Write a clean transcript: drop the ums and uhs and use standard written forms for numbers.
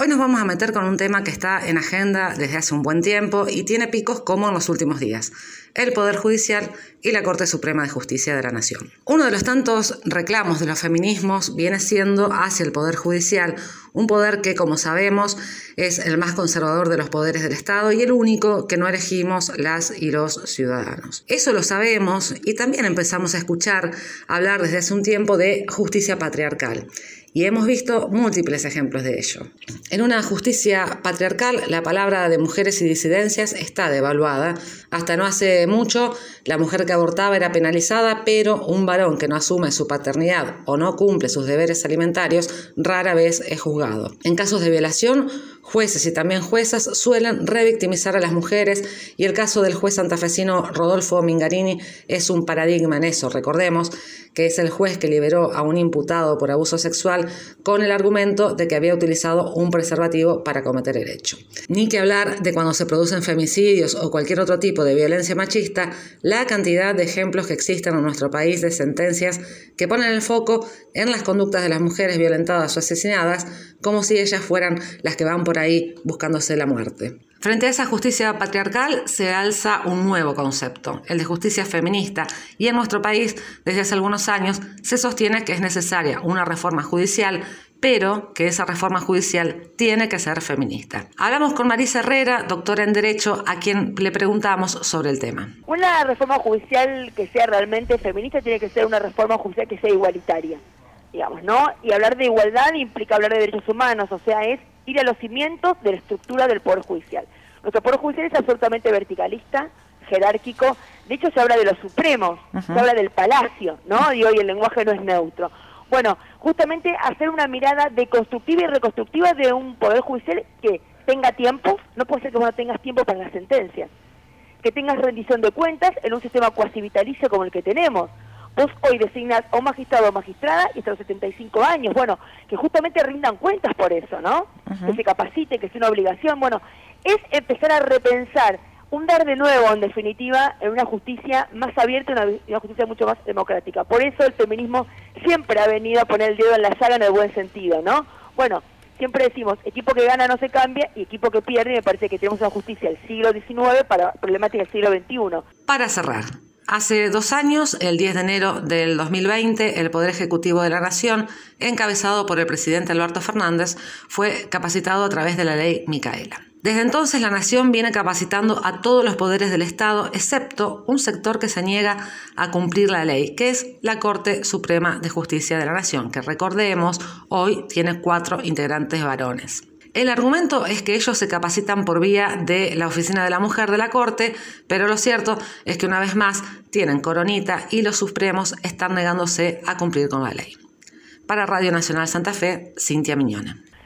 Hoy nos vamos a meter con un tema que está en agenda desde hace un buen tiempo y tiene picos como en los últimos días: el Poder Judicial y la Corte Suprema de Justicia de la Nación. Uno de los tantos reclamos de los feminismos viene siendo hacia el Poder Judicial, un poder que, como sabemos, es el más conservador de los poderes del Estado y el único que no elegimos las y los ciudadanos. Eso lo sabemos y también empezamos a escuchar hablar desde hace un tiempo de justicia patriarcal. Y hemos visto múltiples ejemplos de ello. En una justicia patriarcal, la palabra de mujeres y disidencias está devaluada. Hasta no hace mucho, la mujer que abortaba era penalizada, pero un varón que no asume su paternidad o no cumple sus deberes alimentarios rara vez es juzgado. En casos de violación, jueces y también juezas suelen revictimizar a las mujeres y el caso del juez santafesino Rodolfo Mingarini es un paradigma en eso. Recordemos que es el juez que liberó a un imputado por abuso sexual con el argumento de que había utilizado un preservativo para cometer el hecho. Ni que hablar de cuando se producen femicidios o cualquier otro tipo de violencia machista, la cantidad de ejemplos que existen en nuestro país de sentencias que ponen el foco en las conductas de las mujeres violentadas o asesinadas como si ellas fueran las que van por ahí buscándose la muerte. Frente a esa justicia patriarcal se alza un nuevo concepto, el de justicia feminista, y en nuestro país desde hace algunos años se sostiene que es necesaria una reforma judicial, pero que esa reforma judicial tiene que ser feminista. Hablamos con Marisa Herrera, doctora en Derecho, a quien le preguntamos sobre el tema. Una reforma judicial que sea realmente feminista tiene que ser una reforma judicial que sea igualitaria, digamos, ¿no? Y hablar de igualdad implica hablar de derechos humanos, o sea, es ir a los cimientos de la estructura del Poder Judicial. Nuestro Poder Judicial es absolutamente verticalista, jerárquico. De hecho, se habla de los supremos, se habla del palacio, ¿no? Y hoy el lenguaje no es neutro. Bueno, justamente hacer una mirada deconstructiva y reconstructiva de un Poder Judicial que tenga tiempo. No puede ser que no tengas tiempo para las sentencias, que tengas rendición de cuentas en un sistema cuasi vitalicio como el que tenemos. Vos hoy designás a un magistrado o magistrada y hasta los 75 años, bueno, que justamente rindan cuentas por eso, ¿no? Que se capacite, que sea una obligación. Bueno, es empezar a repensar, un dar de nuevo, en definitiva, en una justicia más abierta, una justicia mucho más democrática. Por eso el feminismo siempre ha venido a poner el dedo en la llaga en el buen sentido, ¿no? Bueno, siempre decimos, equipo que gana no se cambia y equipo que pierde, y me parece que tenemos una justicia del siglo XIX para problemáticas del siglo XXI. Para cerrar, hace 2 años, el 10 de enero del 2020, el Poder Ejecutivo de la Nación, encabezado por el presidente Alberto Fernández, fue capacitado a través de la ley Micaela. Desde entonces, la Nación viene capacitando a todos los poderes del Estado, excepto un sector que se niega a cumplir la ley, que es la Corte Suprema de Justicia de la Nación, que recordemos, hoy tiene 4 integrantes varones. El argumento es que ellos se capacitan por vía de la Oficina de la Mujer de la Corte, pero lo cierto es que una vez más tienen coronita y los supremos están negándose a cumplir con la ley. Para Radio Nacional Santa Fe, Cintia Miñona.